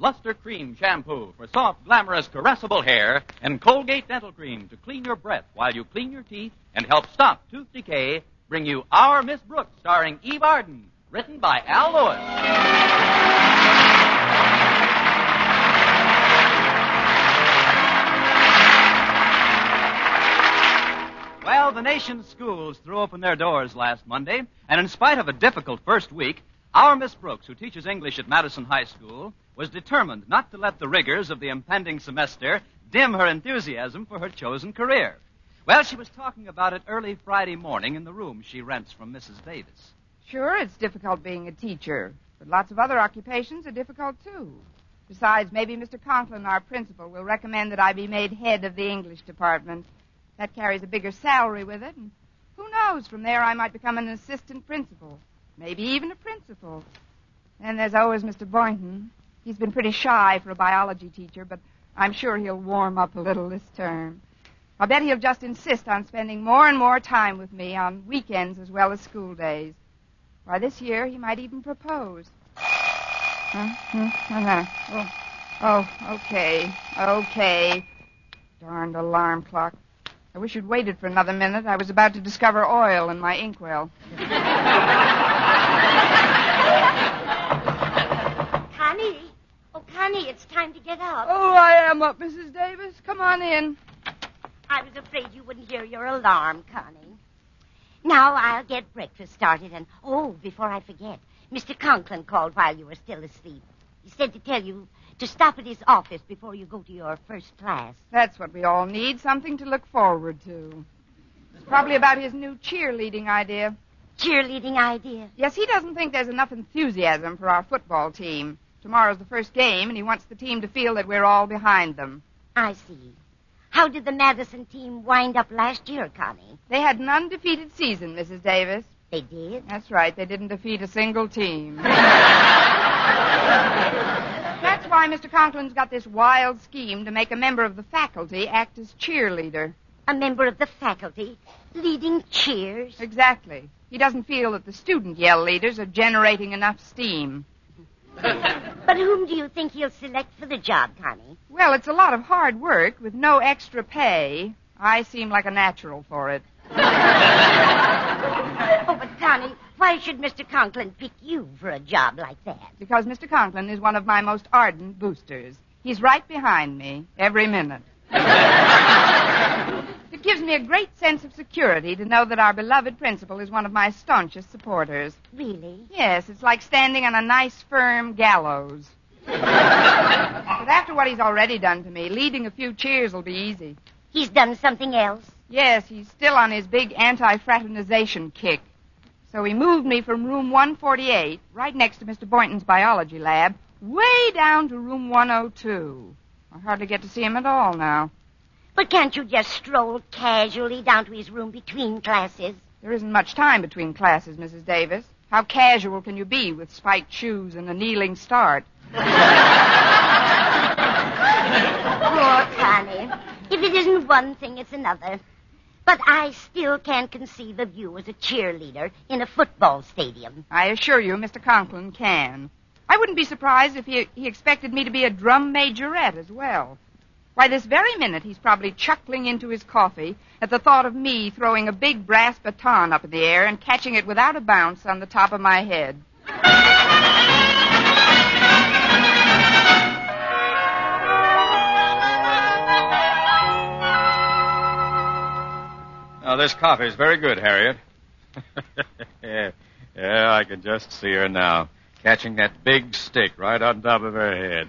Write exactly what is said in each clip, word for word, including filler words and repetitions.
Luster Cream Shampoo for soft, glamorous, caressable hair, and Colgate Dental Cream to clean your breath while you clean your teeth and help stop tooth decay, bring you Our Miss Brooks, starring Eve Arden, written by Al Lewis. Well, the nation's schools threw open their doors last Monday, and in spite of a difficult first week, our Miss Brooks, who teaches English at Madison High School, was determined not to let the rigors of the impending semester dim her enthusiasm for her chosen career. Well, she was talking about it early Friday morning in the room she rents from Missus Davis. Sure, it's difficult being a teacher, but lots of other occupations are difficult, too. Besides, maybe Mister Conklin, our principal, will recommend that I be made head of the English department. That carries a bigger salary with it, and who knows, from there I might become an assistant principal, maybe even a principal. And there's always Mister Boynton. He's been pretty shy for a biology teacher, but I'm sure he'll warm up a little this term. I'll bet he'll just insist on spending more and more time with me on weekends as well as school days. Why, this year he might even propose. Huh? Uh-huh. Oh. oh, okay, okay. Darned alarm clock. I wish you'd waited for another minute. I was about to discover oil in my inkwell. Connie. Oh, Connie, it's time to get up. Oh, I am up, Missus Davis. Come on in. I was afraid you wouldn't hear your alarm, Connie. Now I'll get breakfast started, and, oh, before I forget, Mister Conklin called while you were still asleep. He said to tell you to stop at his office before you go to your first class. That's what we all need, something to look forward to. It's probably about his new cheerleading idea. Cheerleading idea? Yes, he doesn't think there's enough enthusiasm for our football team. Tomorrow's the first game, and he wants the team to feel that we're all behind them. I see. How did the Madison team wind up last year, Connie? They had an undefeated season, Missus Davis. They did? That's right. They didn't defeat a single team. That's why Mister Conklin's got this wild scheme to make a member of the faculty act as cheerleader. A member of the faculty leading cheers? Exactly. He doesn't feel that the student yell leaders are generating enough steam. But whom do you think he'll select for the job, Connie? Well, it's a lot of hard work with no extra pay. I seem like a natural for it. Oh, but Connie, why should Mister Conklin pick you for a job like that? Because Mister Conklin is one of my most ardent boosters. He's right behind me every minute. It gives me a great sense of security to know that our beloved principal is one of my staunchest supporters. Really? Yes, it's like standing on a nice, firm gallows. But after what he's already done to me, leading a few cheers will be easy. He's done something else? Yes, he's still on his big anti-fraternization kick. So he moved me from room one forty-eight, right next to Mister Boynton's biology lab, way down to room one oh two. I hardly get to see him at all now. But can't you just stroll casually down to his room between classes? There isn't much time between classes, Missus Davis. How casual can you be with spiked shoes and a kneeling start? Poor Connie. If it isn't one thing, it's another. But I still can't conceive of you as a cheerleader in a football stadium. I assure you, Mister Conklin can. I wouldn't be surprised if he, he expected me to be a drum majorette as well. Why, this very minute, he's probably chuckling into his coffee at the thought of me throwing a big brass baton up in the air and catching it without a bounce on the top of my head. Oh, this coffee is very good, Harriet. yeah, yeah, I can just see her now, catching that big stick right on top of her head.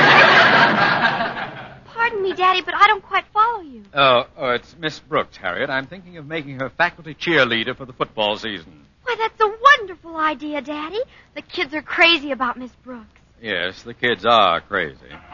Pardon me, Daddy, but I don't quite follow you. Oh, oh, it's Miss Brooks, Harriet. I'm thinking of making her faculty cheerleader for the football season. Why, that's a wonderful idea, Daddy. The kids are crazy about Miss Brooks. Yes, the kids are crazy.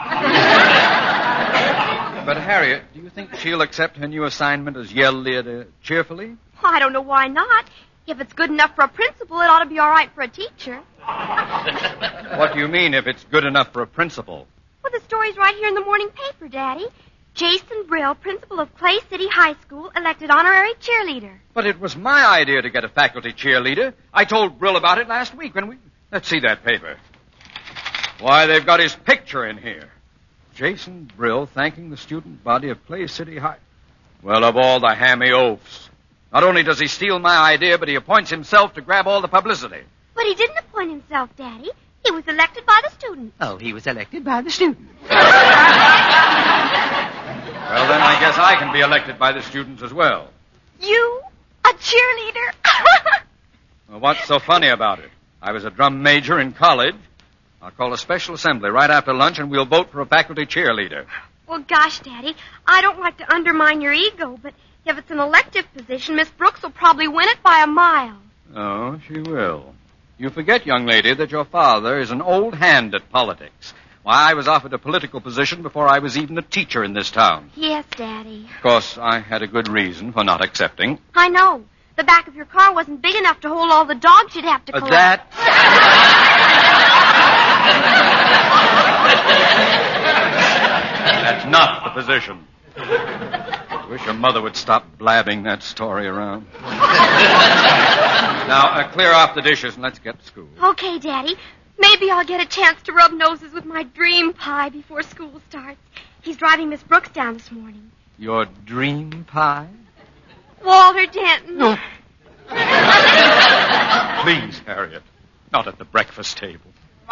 But, Harriet, do you think she'll accept her new assignment as yell leader cheerfully? Well, I don't know why not. If it's good enough for a principal, it ought to be all right for a teacher. What do you mean, if it's good enough for a principal? Well, the story's right here in the morning paper, Daddy. Jason Brill, principal of Clay City High School, elected honorary cheerleader. But it was my idea to get a faculty cheerleader. I told Brill about it last week when we... Let's see that paper. Why, they've got his picture in here. Jason Brill thanking the student body of Clay City High. Well, of all the hammy oafs. Not only does he steal my idea, but he appoints himself to grab all the publicity. But he didn't appoint himself, Daddy. He was elected by the students. Oh, he was elected by the students. Well, then I guess I can be elected by the students as well. You? A cheerleader? Well, what's so funny about it? I was a drum major in college. I'll call a special assembly right after lunch, and we'll vote for a faculty cheerleader. Well, gosh, Daddy, I don't like to undermine your ego, but if it's an elective position, Miss Brooks will probably win it by a mile. Oh, she will. You forget, young lady, that your father is an old hand at politics. Why, I was offered a political position before I was even a teacher in this town. Yes, Daddy. Of course, I had a good reason for not accepting. I know. The back of your car wasn't big enough to hold all the dogs you'd have to collect. Uh, that... That's not the position. I wish your mother would stop blabbing that story around. Now, uh, clear off the dishes and let's get to school. Okay, Daddy. Maybe I'll get a chance to rub noses with my dream pie before school starts. He's driving Miss Brooks down this morning. Your dream pie? Walter Denton. No. Please, Harriet. Not at the breakfast table.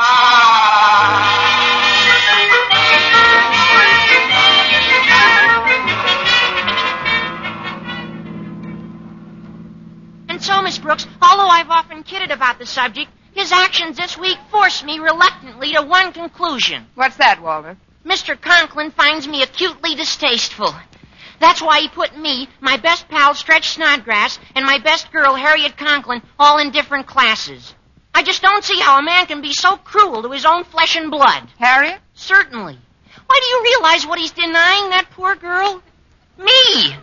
And so, Miss Brooks, although I've often kidded about the subject, his actions this week forced me reluctantly to one conclusion. What's that, Walter? Mister Conklin finds me acutely distasteful. That's why he put me, my best pal, Stretch Snodgrass, and my best girl, Harriet Conklin, all in different classes. I just don't see how a man can be so cruel to his own flesh and blood. Harriet? Certainly. Why, do you realize what he's denying that poor girl? Me.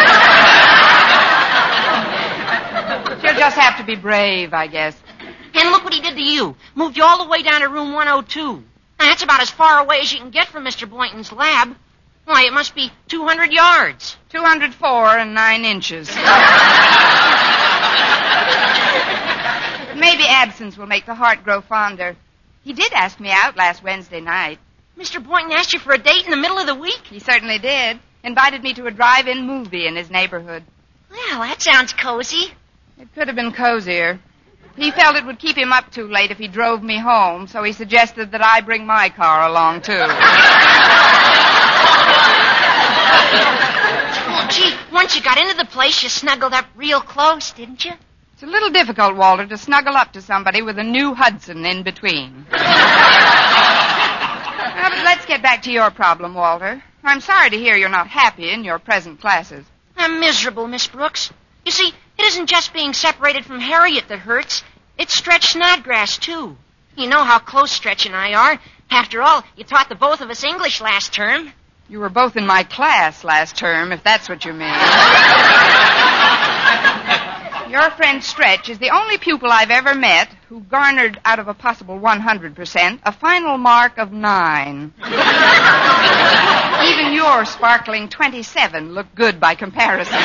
She'll just have to be brave, I guess. And look what he did to you. Moved you all the way down to room one oh two. Now, that's about as far away as you can get from Mister Boynton's lab. Why, it must be two hundred yards. two hundred four and nine inches. Maybe absence will make the heart grow fonder. He did ask me out last Wednesday night. Mister Boynton asked you for a date in the middle of the week? He certainly did. Invited me to a drive-in movie in his neighborhood. Well, that sounds cozy. It could have been cozier. He felt it would keep him up too late if he drove me home, so he suggested that I bring my car along, too. Well, gee, once you got into the place, you snuggled up real close, didn't you? It's a little difficult, Walter, to snuggle up to somebody with a new Hudson in between. Well, but let's get back to your problem, Walter. I'm sorry to hear you're not happy in your present classes. I'm miserable, Miss Brooks. You see, it isn't just being separated from Harriet that hurts. It's Stretch Snodgrass, too. You know how close Stretch and I are. After all, you taught the both of us English last term. You were both in my class last term, if that's what you mean. Your friend Stretch is the only pupil I've ever met who garnered out of a possible one hundred percent a final mark of nine. Even your sparkling twenty-seven looked good by comparison.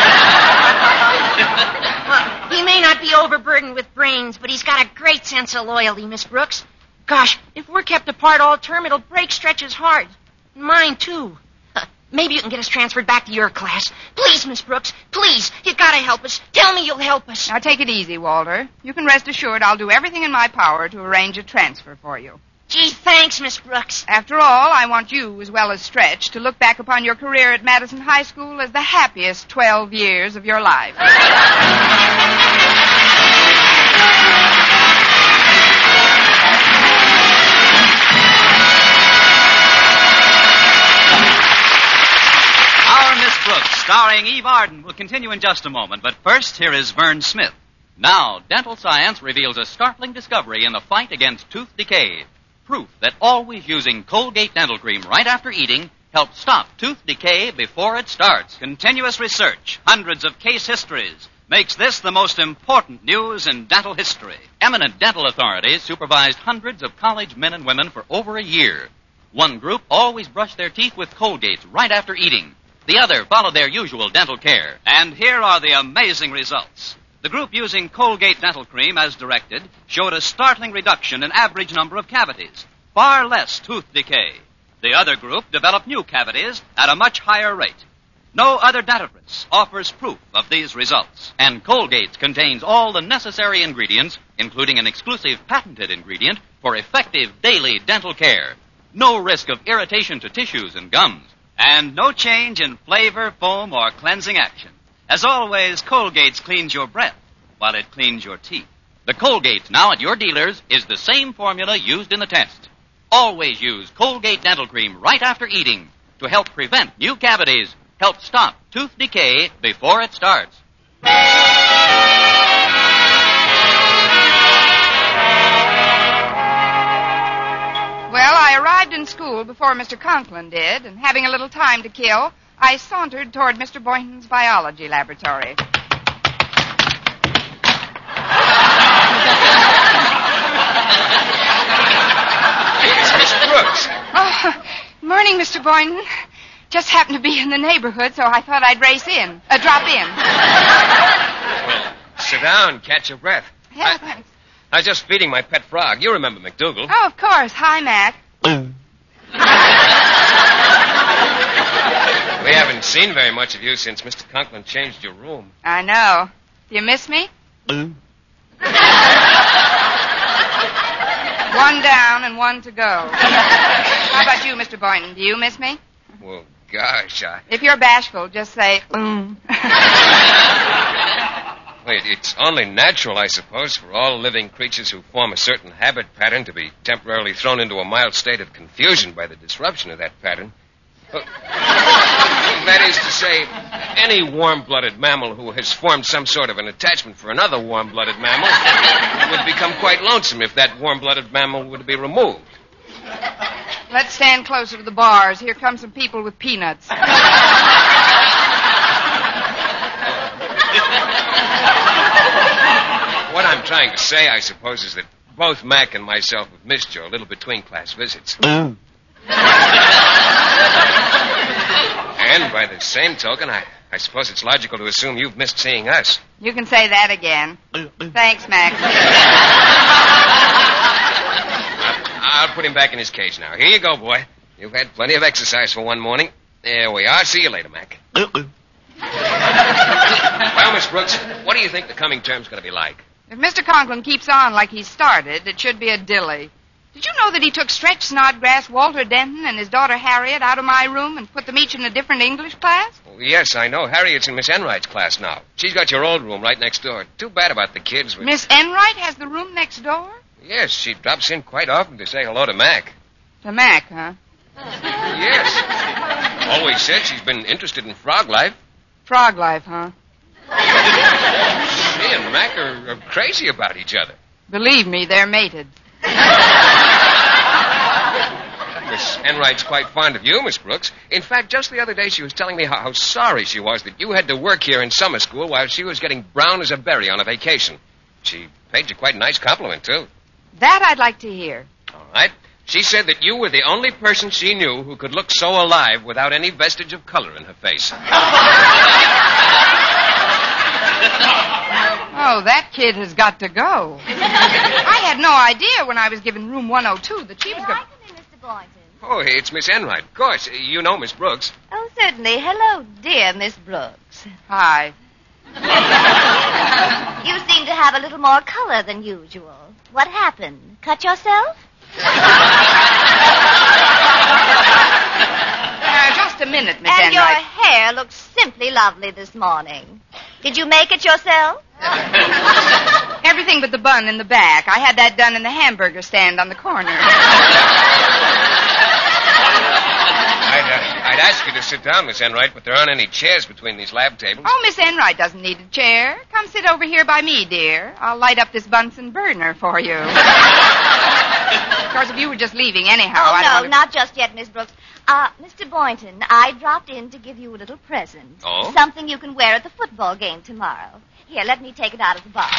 Well, he may not be overburdened with brains, but he's got a great sense of loyalty, Miss Brooks. Gosh, if we're kept apart all term, it'll break Stretch's heart. Mine, too. Uh, maybe you can get us transferred back to your class. Please, Miss Brooks, please. You gotta help us. Tell me you'll help us. Now, take it easy, Walter. You can rest assured I'll do everything in my power to arrange a transfer for you. Gee, thanks, Miss Brooks. After all, I want you, as well as Stretch, to look back upon your career at Madison High School as the happiest twelve years of your life. Our Miss Brooks, starring Eve Arden, will continue in just a moment. But first, here is Vern Smith. Now, dental science reveals a startling discovery in the fight against tooth decay. Proof that always using Colgate dental cream right after eating helps stop tooth decay before it starts. Continuous research, hundreds of case histories, makes this the most important news in dental history. Eminent dental authorities supervised hundreds of college men and women for over a year. One group always brushed their teeth with Colgates right after eating. The other followed their usual dental care. And here are the amazing results. The group using Colgate dental cream as directed showed a startling reduction in average number of cavities. far less tooth decay. The other group developed new cavities at a much higher rate. No other dentifrice offers proof of these results, and Colgate contains all the necessary ingredients, including an exclusive patented ingredient for effective daily dental care. No risk of irritation to tissues and gums, and no change in flavor, foam, or cleansing action. As always, Colgate's cleans your breath while it cleans your teeth. The Colgate now at your dealers is the same formula used in the test. Always use Colgate Dental Cream right after eating to help prevent new cavities, help stop tooth decay before it starts. Well, I arrived in school before Mister Conklin did, and having a little time to kill, I sauntered toward Mister Boynton's biology laboratory. It's Miss Brooks. Oh, morning, Mister Boynton. Just happened to be in the neighborhood, so I thought I'd race in. Uh, drop in. Well, sit down, catch your breath. Yeah, I, thanks. I was just feeding my pet frog. You remember McDougal. Oh, of course. Hi, Mac. We haven't seen very much of you since Mister Conklin changed your room. I know. Do you miss me? One down and one to go. How about you, Mister Boynton? Do you miss me? Well, gosh, I... If you're bashful, just say, mm. Wait, it's only natural, I suppose, for all living creatures who form a certain habit pattern to be temporarily thrown into a mild state of confusion by the disruption of that pattern. Uh, that is to say, any warm-blooded mammal who has formed some sort of an attachment for another warm-blooded mammal would become quite lonesome if that warm-blooded mammal were to be removed. Let's stand closer to the bars. Here come some people with peanuts. What I'm trying to say, I suppose, is that both Mac and myself have missed you a little between class visits. And by the same token, I, I suppose it's logical to assume you've missed seeing us. You can say that again. Thanks, Mac. I'll put him back in his cage now. Here you go, boy. You've had plenty of exercise for one morning. There we are. See you later, Mac. Well, Miss Brooks, what do you think the coming term's going to be like? If Mister Conklin keeps on like he started, it should be a dilly. Did you know that he took Stretch Snodgrass, Walter Denton, and his daughter Harriet out of my room and put them each in a different English class? Oh, yes, I know. Harriet's in Miss Enright's class now. She's got your old room right next door. Too bad about the kids. But... Miss Enright has the room next door? Yes, she drops in quite often to say hello to Mac. To Mac, huh? Yes. Always said she's been interested in frog life. Frog life, huh? She and Mac are, are crazy about each other. Believe me, they're mated. Miss Enright's quite fond of you, Miss Brooks. In fact, just the other day she was telling me how, how sorry she was that you had to work here in summer school while she was getting brown as a berry on a vacation. She paid you quite a nice compliment, too. That I'd like to hear. All right. She said that you were the only person she knew who could look so alive without any vestige of color in her face. Oh, that kid has got to go. I had no idea when I was given room one oh two that she was going to... Mister Boynton. Oh, it's Miss Enright. Of course. You know Miss Brooks. Oh, certainly. Hello, dear Miss Brooks. Hi. You seem to have a little more color than usual. What happened? Cut yourself? Uh, just a minute, Miss And Enright. your hair looks simply lovely this morning. Did you make it yourself? Everything but the bun in the back. I had that done in the hamburger stand on the corner. I'd, uh, I'd ask you to sit down, Miss Enright, but there aren't any chairs between these lab tables. Oh, Miss Enright doesn't need a chair. Come sit over here by me, dear. I'll light up this Bunsen burner for you. Of course, if you were just leaving anyhow, Oh, I no, don't want to... not just yet, Miss Brooks. Uh, Mister Boynton, I dropped in to give you a little present. Oh? Something you can wear at the football game tomorrow. Here, let me take it out of the box.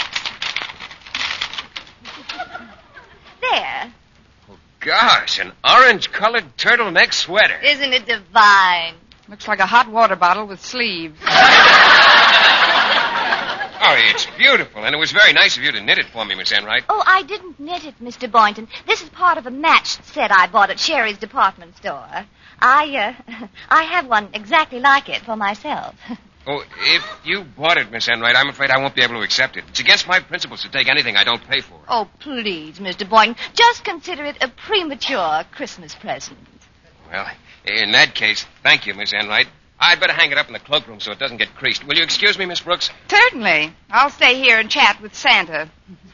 There. Gosh, an orange-colored turtleneck sweater. Isn't it divine? Looks like a hot water bottle with sleeves. Oh, it's beautiful, and it was very nice of you to knit it for me, Miss Enright. Oh, I didn't knit it, Mister Boynton. This is part of a matched set I bought at Sherry's department store. I, uh, I have one exactly like it for myself. Oh, if you bought it, Miss Enright, I'm afraid I won't be able to accept it. It's against my principles to take anything I don't pay for. Oh, please, Mister Boynton, just consider it a premature Christmas present. Well, in that case, thank you, Miss Enright. I'd better hang it up in the cloakroom so it doesn't get creased. Will you excuse me, Miss Brooks? Certainly. I'll stay here and chat with Santa.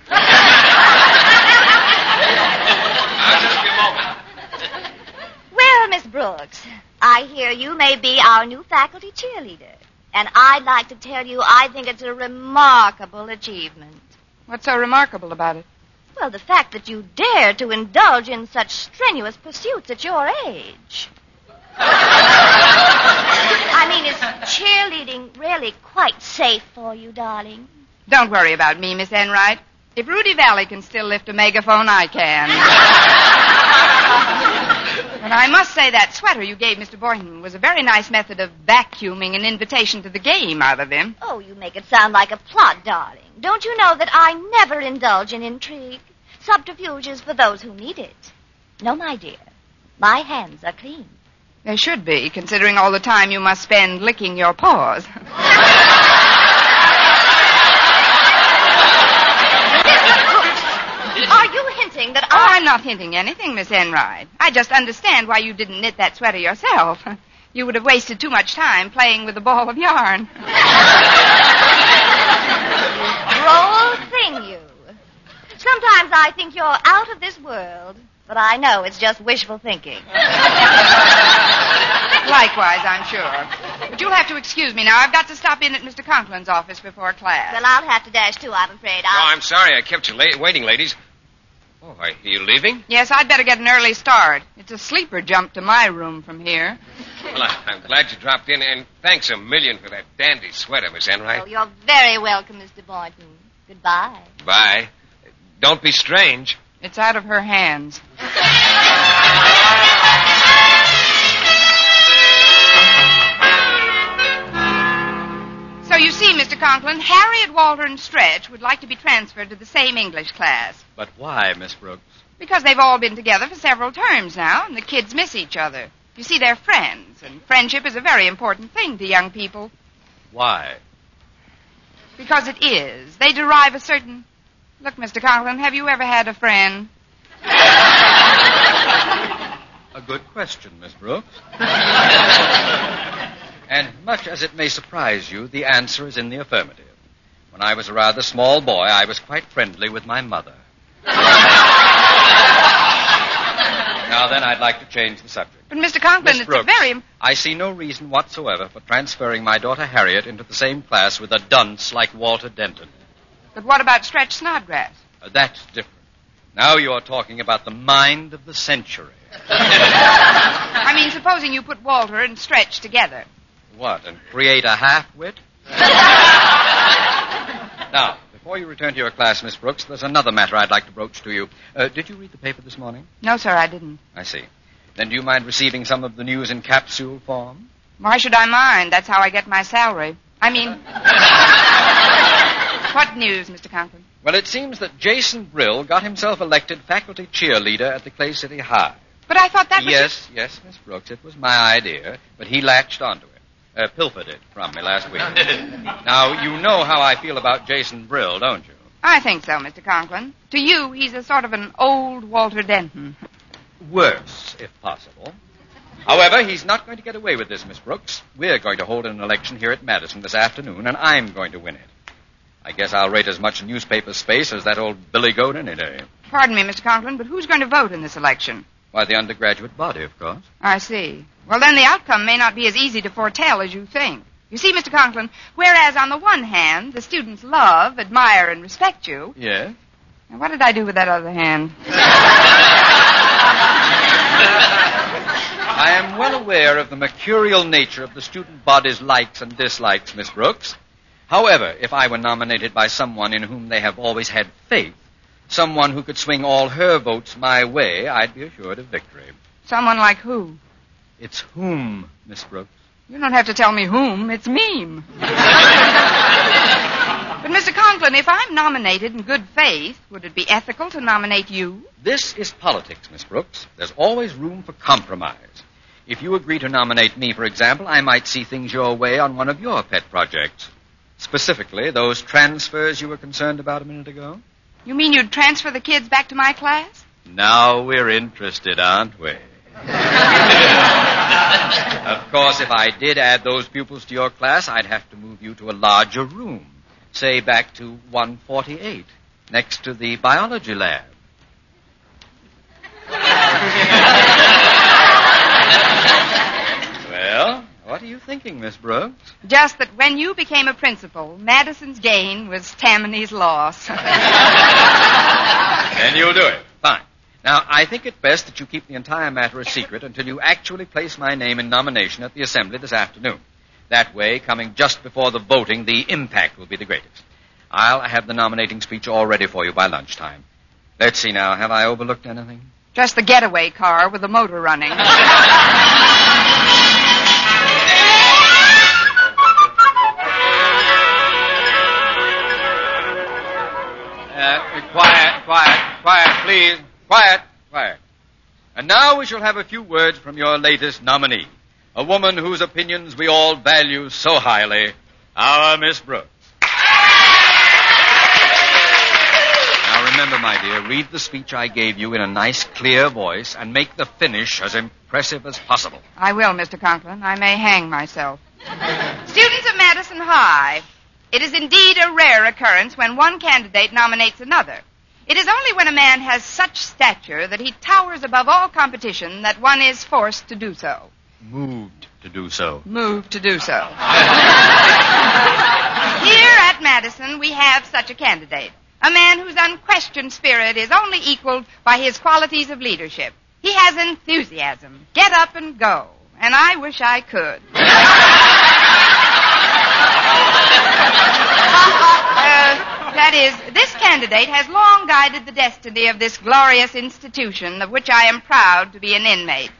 I'll just be a moment. Well, Miss Brooks, I hear you may be our new faculty cheerleader. And I'd like to tell you I think it's a remarkable achievement. What's so remarkable about it? Well, the fact that you dare to indulge in such strenuous pursuits at your age. I mean, is cheerleading really quite safe for you, darling? Don't worry about me, Miss Enright. If Rudy Valley can still lift a megaphone, I can. But I must say that sweater you gave Mister Boynton was a very nice method of vacuuming an invitation to the game out of him. Oh, you make it sound like a plot, darling. Don't you know that I never indulge in intrigue? Subterfuge is for those who need it. No, my dear. My hands are clean. They should be, considering all the time you must spend licking your paws. Are you hinting that I... Oh, I... I'm not hinting anything, Miss Enright. I just understand why you didn't knit that sweater yourself. You would have wasted too much time playing with a ball of yarn. Droll thing, you. Sometimes I think you're out of this world, but I know it's just wishful thinking. Likewise, I'm sure. But you'll have to excuse me now. I've got to stop in at Mister Conklin's office before class. Well, I'll have to dash too, I'm afraid. I'll... Oh, I'm sorry I kept you la- waiting, ladies. Oh, are you leaving? Yes, I'd better get an early start. It's a sleeper jump to my room from here. Well, I- I'm glad you dropped in, and thanks a million for that dandy sweater, Miss Enright. Oh, you're very welcome, Mister Boynton. Goodbye. Bye. Don't be strange. It's out of her hands. So you see, Mister Conklin, Harriet, Walter, and Stretch would like to be transferred to the same English class. But why, Miss Brooks? Because they've all been together for several terms now, and the kids miss each other. You see, they're friends, and friendship is a very important thing to young people. Why? Because it is. They derive a certain... Look, Mister Conklin, have you ever had a friend? A good question, Miss Brooks. And much as it may surprise you, the answer is in the affirmative. When I was a rather small boy, I was quite friendly with my mother. Now then, I'd like to change the subject. But, Mister Conklin, Miss it's Brooks, a very... I see no reason whatsoever for transferring my daughter Harriet into the same class with a dunce like Walter Denton. But what about Stretch Snodgrass? Uh, that's different. Now you're talking about the mind of the century. I mean, supposing you put Walter and Stretch together. What, and create a half-wit? Now, before you return to your class, Miss Brooks, there's another matter I'd like to broach to you. Uh, did you read the paper this morning? No, sir, I didn't. I see. Then do you mind receiving some of the news in capsule form? Why should I mind? That's how I get my salary. I mean... What news, Mister Conklin? Well, it seems that Jason Brill got himself elected faculty cheerleader at the Clay City High. But I thought that was... Yes, yes, Miss Brooks, it was my idea, but he latched onto it. Uh, pilfered it from me last week. Now, you know how I feel about Jason Brill, don't you? I think so, Mister Conklin. To you, he's a sort of an old Walter Denton. Worse, if possible. However, he's not going to get away with this, Miss Brooks. We're going to hold an election here at Madison this afternoon, and I'm going to win it. I guess I'll rate as much newspaper space as that old Billy Goat any day. Pardon me, Mister Conklin, but who's going to vote in this election? Why, the undergraduate body, of course. I see. Well, then the outcome may not be as easy to foretell as you think. You see, Mister Conklin, whereas on the one hand, the students love, admire, and respect you... Yes? And what did I do with that other hand? I am well aware of the mercurial nature of the student body's likes and dislikes, Miss Brooks. However, if I were nominated by someone in whom they have always had faith, someone who could swing all her votes my way, I'd be assured of victory. Someone like who? It's whom, Miss Brooks. You don't have to tell me whom. It's meme. But, Mister Conklin, if I'm nominated in good faith, would it be ethical to nominate you? This is politics, Miss Brooks. There's always room for compromise. If you agree to nominate me, for example, I might see things your way on one of your pet projects. Specifically, those transfers you were concerned about a minute ago. You mean you'd transfer the kids back to my class? Now we're interested, aren't we? Of course, if I did add those pupils to your class, I'd have to move you to a larger room. Say back to one forty-eight, next to the biology lab. Well, what are you thinking, Miss Brooks? Just that when you became a principal, Madison's gain was Tammany's loss. Then you'll do it. Fine. Now, I think it best that you keep the entire matter a secret until you actually place my name in nomination at the assembly this afternoon. That way, coming just before the voting, the impact will be the greatest. I'll have the nominating speech all ready for you by lunchtime. Let's see now. Have I overlooked anything? Just the getaway car with the motor running. Uh, quiet, quiet, quiet, please. Quiet, quiet. And now we shall have a few words from your latest nominee, a woman whose opinions we all value so highly, our Miss Brooks. Now remember, my dear, read the speech I gave you in a nice, clear voice and make the finish as impressive as possible. I will, Mister Conklin. I may hang myself. Students of Madison High, it is indeed a rare occurrence when one candidate nominates another. It is only when a man has such stature that he towers above all competition that one is forced to do so. Moved to do so. Moved to do so. Here at Madison, we have such a candidate. A man whose unquestioned spirit is only equaled by his qualities of leadership. He has enthusiasm. Get up and go. And I wish I could. uh, that is, this candidate has long guided the destiny of this glorious institution, of which I am proud to be an inmate.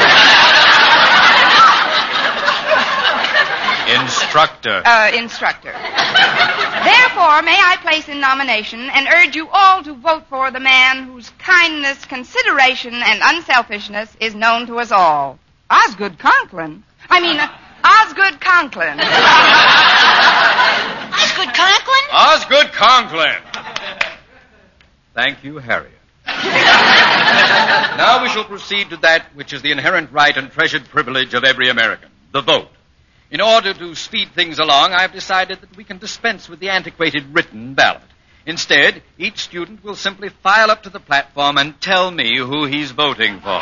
Instructor. Uh, instructor. Therefore, may I place in nomination and urge you all to vote for the man whose kindness, consideration, and unselfishness is known to us all. Osgood Conklin. I mean, uh, Osgood Conklin. Osgood Conklin? Osgood Conklin. Thank you, Harriet. Now we shall proceed to that which is the inherent right and treasured privilege of every American, the vote. In order to speed things along, I've decided that we can dispense with the antiquated written ballot. Instead, each student will simply file up to the platform and tell me who he's voting for.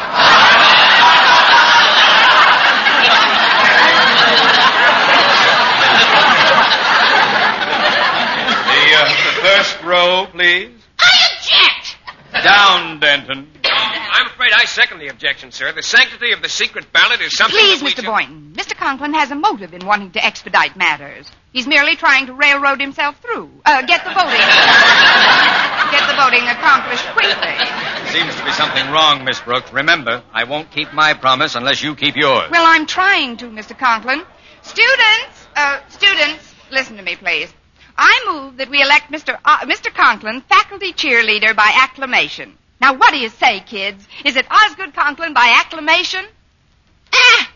the, uh, the first row, please. I object! Down, Denton. I'm afraid I second the objection, sir. The sanctity of the secret ballot is something Please, that we Mister should... Boynton, Mister Conklin has a motive in wanting to expedite matters. He's merely trying to railroad himself through. Uh, get the voting. get the voting accomplished quickly. Seems to be something wrong, Miss Brooks. Remember, I won't keep my promise unless you keep yours. Well, I'm trying to, Mister Conklin. Students, uh, students, listen to me, please. I move that we elect Mister Uh, Mister Conklin faculty cheerleader by acclamation. Now, what do you say, kids? Is it Osgood Conklin by acclamation? Ah!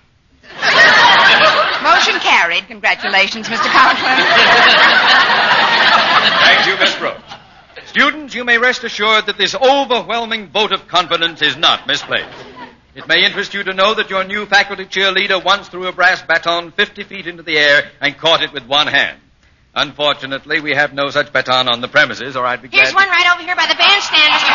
Motion carried. Congratulations, Mister Conklin. Thank you, Miss Brooks. Students, you may rest assured that this overwhelming vote of confidence is not misplaced. It may interest you to know that your new faculty cheerleader once threw a brass baton fifty feet into the air and caught it with one hand. Unfortunately, we have no such baton on the premises, or I'd be glad Here's to... one right over here by the bandstand, Mister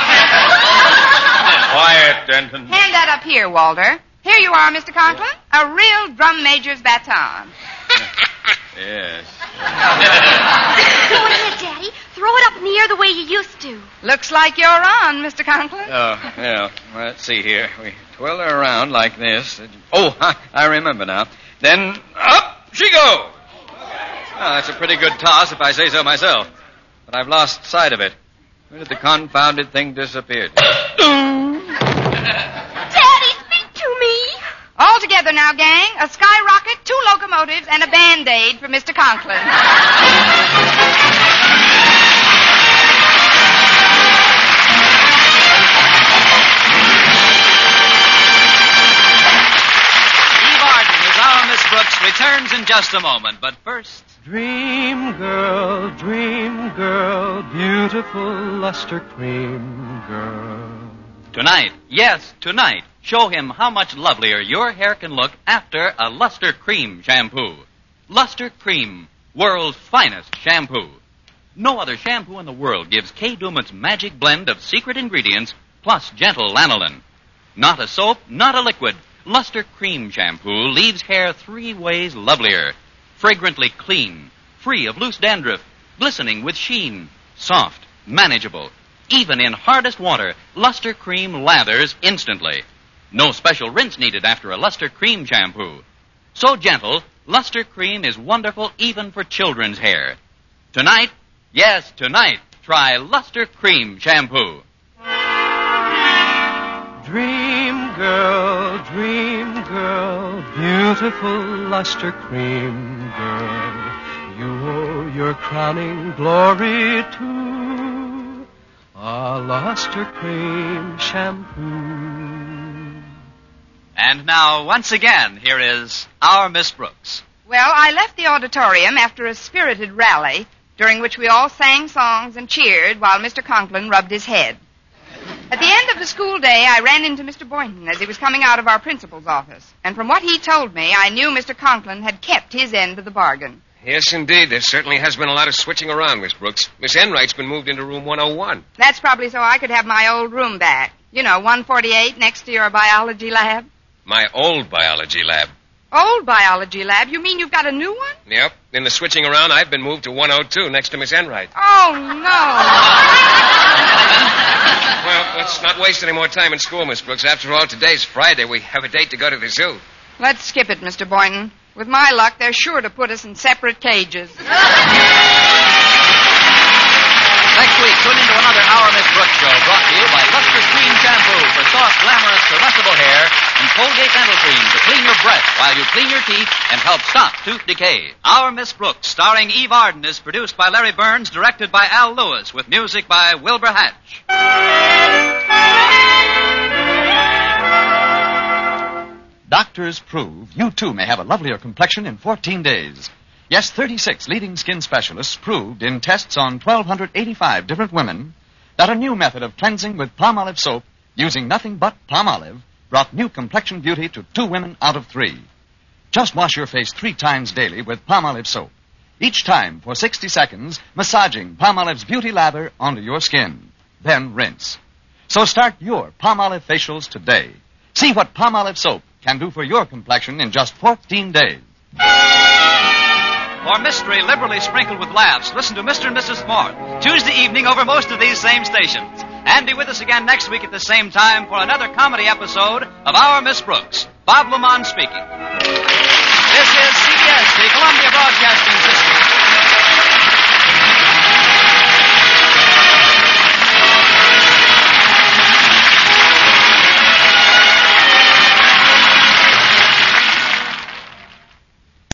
Quiet, Denton. Hand that up here, Walter. Here you are, Mister Conklin. A real drum major's baton. Yes. Go ahead, Daddy. Throw it up in the air the way you used to. Looks like you're on, Mister Conklin. Oh, yeah. Well, let's see here. We twirl her around like this. Oh, I remember now. Then up she goes. Well, that's a pretty good toss, if I say so myself. But I've lost sight of it. Where did the confounded thing disappear? Daddy, speak to me. All together now, gang. A skyrocket, two locomotives, and a Band-Aid for Mister Conklin. returns in just a moment, but first... Dream girl, dream girl, beautiful luster cream girl. Tonight, yes, tonight, show him how much lovelier your hair can look after a Luster Cream shampoo. Luster Cream, world's finest shampoo. No other shampoo in the world gives Kay Daumit's magic blend of secret ingredients plus gentle lanolin. Not a soap, not a liquid. Luster Cream shampoo leaves hair three ways lovelier. Fragrantly clean, free of loose dandruff, glistening with sheen, soft, manageable. Even in hardest water, Luster Cream lathers instantly. No special rinse needed after a Luster Cream shampoo. So gentle, Luster Cream is wonderful even for children's hair. Tonight, yes, tonight, try Luster Cream shampoo. Dream girl, dream girl, beautiful luster cream girl, you owe your crowning glory to a luster cream shampoo. And now, once again, here is our Miss Brooks. Well, I left the auditorium after a spirited rally, during which we all sang songs and cheered while Mister Conklin rubbed his head. At the end of the school day, I ran into Mister Boynton as he was coming out of our principal's office. And from what he told me, I knew Mister Conklin had kept his end of the bargain. Yes, indeed. There certainly has been a lot of switching around, Miss Brooks. Miss Enright's been moved into room one oh one. That's probably so I could have my old room back. You know, one forty-eight next to your biology lab. My old biology lab. Old biology lab? You mean you've got a new one? Yep. In the switching around, I've been moved to one oh two next to Miss Enright. Oh, no. Well, let's not waste any more time in school, Miss Brooks. After all, today's Friday. We have a date to go to the zoo. Let's skip it, Mister Boynton. With my luck, they're sure to put us in separate cages. Next week, tune into another Our Miss Brooks show brought to you by Luster Cream Shampoo for soft, glamorous, caressable hair and Colgate Dental Cream to clean your breath while you clean your teeth and help stop tooth decay. Our Miss Brooks, starring Eve Arden, is produced by Larry Burns, directed by Al Lewis, with music by Wilbur Hatch. Doctors prove you too may have a lovelier complexion in fourteen days. Yes, thirty-six leading skin specialists proved in tests on one thousand two hundred eighty-five different women that a new method of cleansing with palm olive soap using nothing but palm olive brought new complexion beauty to two women out of three. Just wash your face three times daily with palm olive soap. Each time for sixty seconds, massaging palm olive's beauty lather onto your skin. Then rinse. So start your palm olive facials today. See what palm olive soap can do for your complexion in just fourteen days. For mystery liberally sprinkled with laughs, listen to Mister and Missus Smart Tuesday evening over most of these same stations. And be with us again next week at the same time for another comedy episode of Our Miss Brooks. Bob Lamont speaking.